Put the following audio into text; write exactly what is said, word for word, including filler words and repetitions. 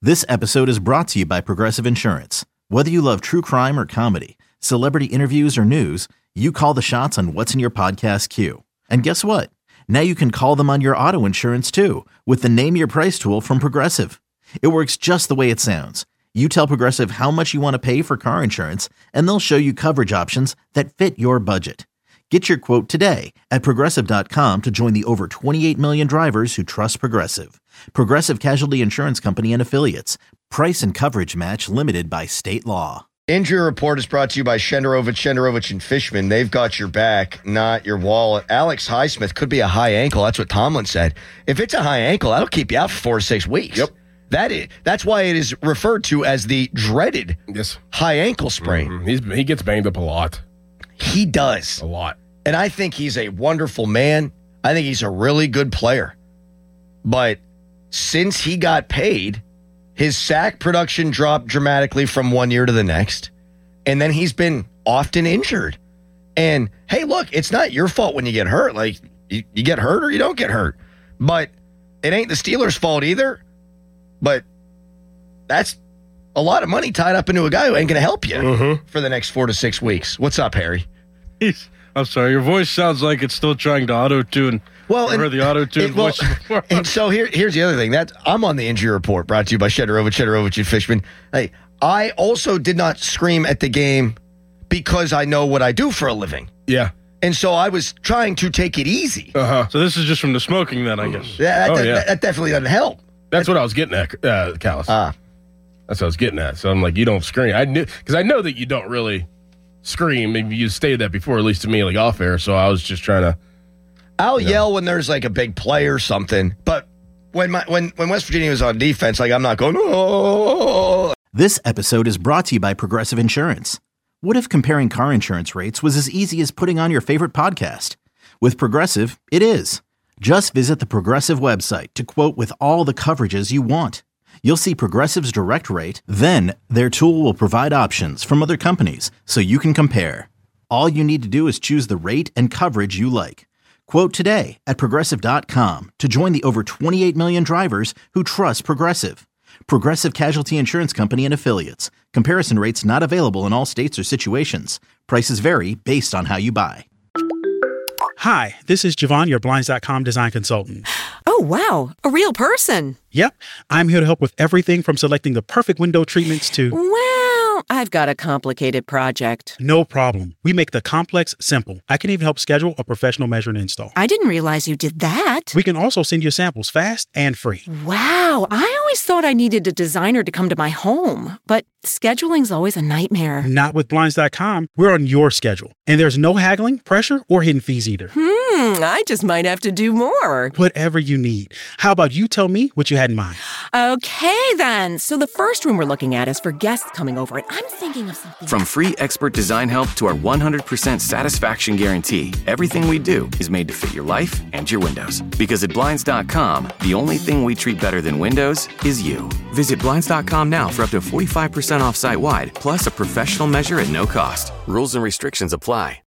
This episode is brought to you by Progressive Insurance. Whether you love true crime or comedy, celebrity interviews or news, you call the shots on what's in your podcast queue. And guess what? Now you can call them on your auto insurance too with the Name Your Price tool from Progressive. It works just the way it sounds. You tell Progressive how much you want to pay for car insurance, and they'll show you coverage options that fit your budget. Get your quote today at Progressive dot com to join the over twenty-eight million drivers who trust Progressive. Progressive Casualty Insurance Company and Affiliates. Price and coverage match limited by state law. Injury Report is brought to you by Shenderovich, Shenderovich and Fishman. They've got your back, not your wallet. Alex Highsmith could be a high ankle. That's what Tomlin said. If it's a high ankle, that'll keep you out for four to six weeks. Yep. That is, that's why it is referred to as the dreaded yes. high ankle sprain. Mm-hmm. He's, he gets banged up a lot. He does. A lot. And I think he's a wonderful man. I think he's a really good player. But since he got paid, his sack production dropped dramatically from one year to the next. And then he's been often injured. And, hey, look, it's not your fault when you get hurt. Like, you, you get hurt or you don't get hurt. But it ain't the Steelers' fault either. But that's a lot of money tied up into a guy who ain't going to help you mm-hmm. for the next four to six weeks. What's up, Harry? He's, I'm sorry, your voice sounds like it's still trying to auto-tune. Well, I heard the auto-tune it, well, voice before. And so here, here's the other thing. That I'm on the Injury Report brought to you by Shenderovich, Shenderovich and Fishman. Hey, I also did not scream at the game because I know what I do for a living. Yeah. And so I was trying to take it easy. Uh-huh. So this is just from the smoking then, I guess. Yeah, that, Oh, that, yeah. that, that definitely doesn't help. That's what I was getting at, uh, Callis. Ah. That's what I was getting at. So I'm like, you don't scream. I knew, because I know that you don't really scream. Maybe you stated that before, at least to me, like off air. So I was just trying to. I'll you know. yell when there's like a big play or something. But when my when, when West Virginia was on defense, like I'm not going, oh. This episode is brought to you by Progressive Insurance. What if comparing car insurance rates was as easy as putting on your favorite podcast? With Progressive, it is. Just visit the Progressive website to quote with all the coverages you want. You'll see Progressive's direct rate, then their tool will provide options from other companies so you can compare. All you need to do is choose the rate and coverage you like. Quote today at Progressive dot com to join the over twenty-eight million drivers who trust Progressive. Progressive Casualty Insurance Company and Affiliates. Comparison rates not available in all states or situations. Prices vary based on how you buy. Hi, this is Javon, your Blinds dot com design consultant. Oh, wow. A real person. Yep. I'm here to help with everything from selecting the perfect window treatments to... Well, I've got a complicated project. No problem. We make the complex simple. I can even help schedule a professional measure and install. I didn't realize you did that. We can also send you samples fast and free. Wow. I always thought I needed a designer to come to my home, but scheduling's always a nightmare. Not with Blinds dot com. We're on your schedule. And there's no haggling, pressure, or hidden fees either. Hmm, I just might have to do more. Whatever you need. How about you tell me what you had in mind? Okay, then. So the first room we're looking at is for guests coming over, and I'm thinking of something... From free expert design help to our one hundred percent satisfaction guarantee, everything we do is made to fit your life and your windows. Because at Blinds dot com, the only thing we treat better than windows is you. Visit Blinds dot com now for up to forty-five percent off site-wide, plus a professional measure at no cost. Rules and restrictions apply.